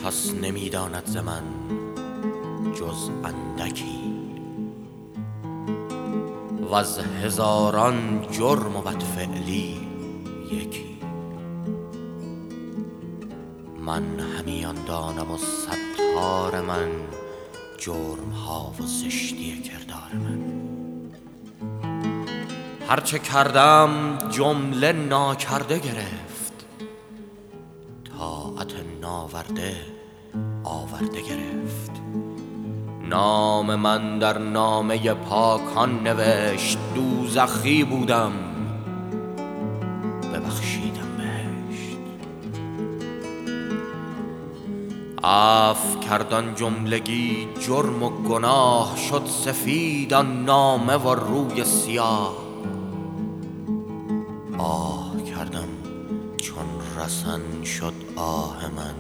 کس نمیداند ز من جز اندکی، وز هزاران جرم و بدفعلی یکی. من همیان دانم و ستار من جرم ها و زشتی کردار من. هرچه کردم جمله ناکرده گرفت، طاعت ناورده آورده گرفت. نام من در نامه پاکان نوشت، دوزخی بودم ببخشیدم بهشت. عفو کردن جملگی جرم و گناه، شد سفید آن نامه و روی سیاه. آه کردم چون رسن شد آه من،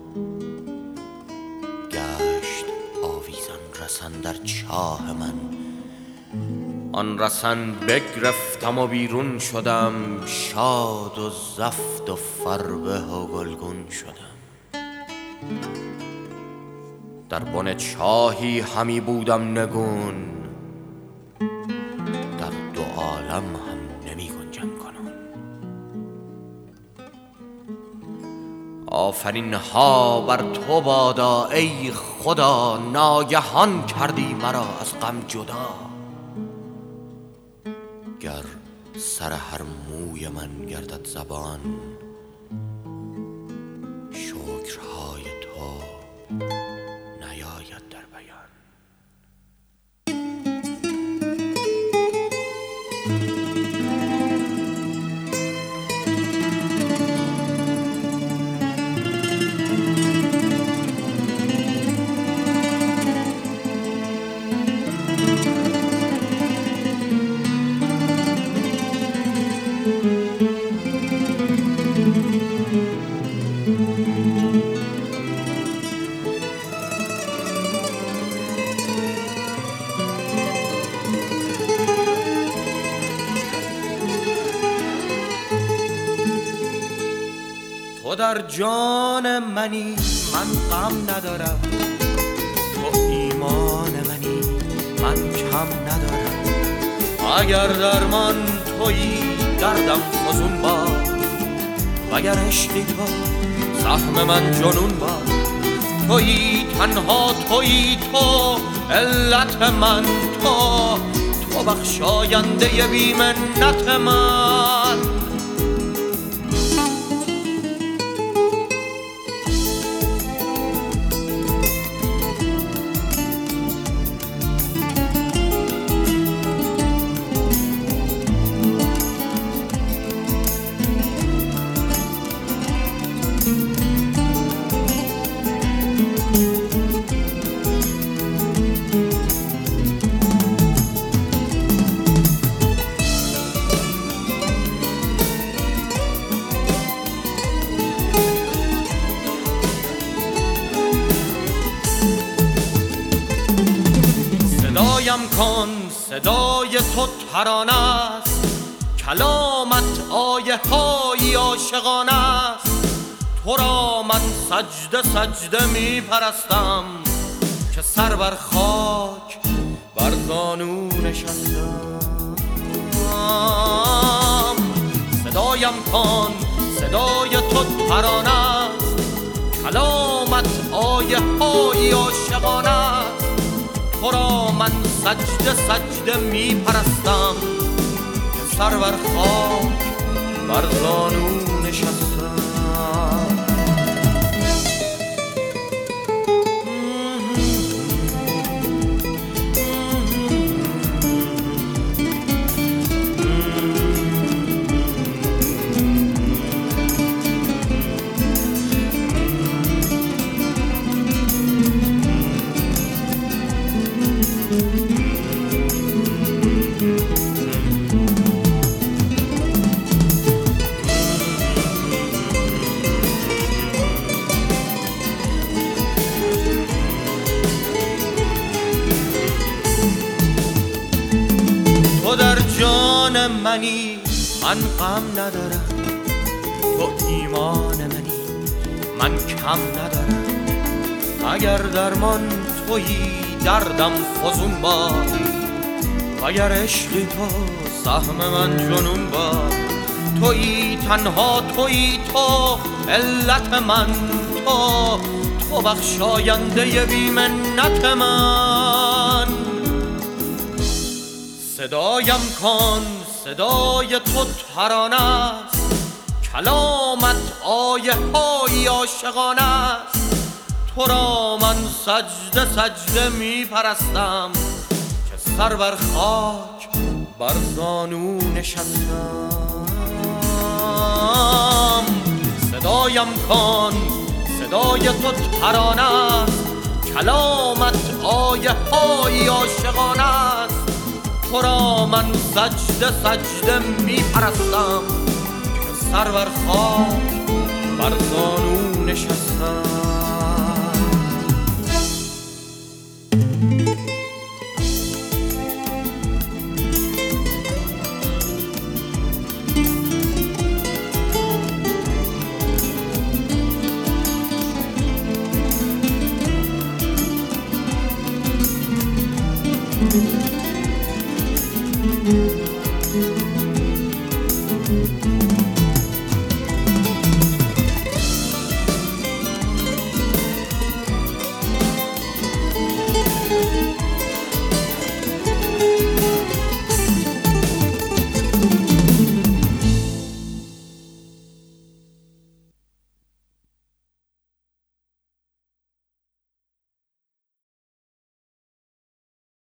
گشت آویزان رسن در چاه من. آن رسن بگرفتم و بیرون شدم، شاد و زفت و فربه و گلگون شدم. در بن چاهی همی بودم نگون، در دو عالم هم نمی گنجم کنون. آفرین ها بر تو بادا ای خدا، ناگهان کردی مرا از غم جدا. گر سر هر موی من گردد زبان، شکرهای تو نیاید در بیان. تو در جان منی من غم ندارم، تو ایمان منی من کم ندارم. اگر درمان تویی دردم فزون باد، وگر عشقی تو زخم من جنون باد. تویی تنها تویی تو علت من، تو بخشاینده بی منت من. صدایم کن صدای تو ترانه است، کلامت آیه های عاشقانه است. تو را من سجده سجده می پرستم، که سر بر خاک بر زانو نشستم. صدایم کن صدای تو ترانه است، کلامت آیه های عاشقانه است. تو را من سجده سجده می پرستم، که سر بر خاک بر زانو نشستم. منی من غم ندارم، تو ایمان منی من کم ندارم. اگر درمان تویی دردم فزون باد، اگر عشقی تو سهم من جنون باد. تویی تنها، تویی تو علت من، تو بخشاینده بی منت من. صدایم کن، صدای تو ترانه است، کلامت آیه های عاشقانه است. تو را من سجده سجده می پرستم، که سر بر خاک بر زانو نشستم. صدایم کن، صدای تو ترانه است، کلامت آیه های عاشقانه است. تو را من سجده سجده می پرستم، که سر بر خاک بر زانو نشستم.